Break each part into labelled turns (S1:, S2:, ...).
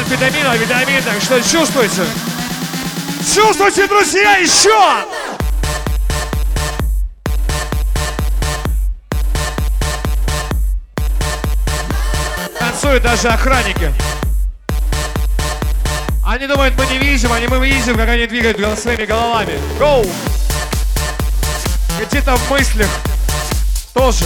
S1: амфетамина, витамин, так что чувствуйте. Чувствуйте, друзья, еще! Танцуют даже охранники. Они думают, мы не видим, мы видим, как они двигают своими головами. Гоу! Где-то в мыслях тоже.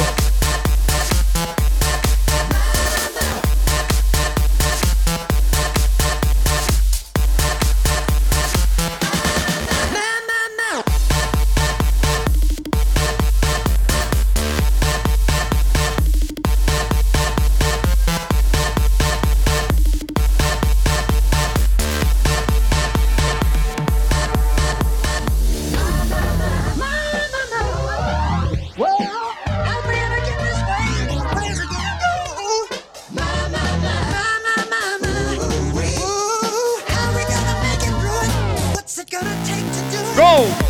S1: Go!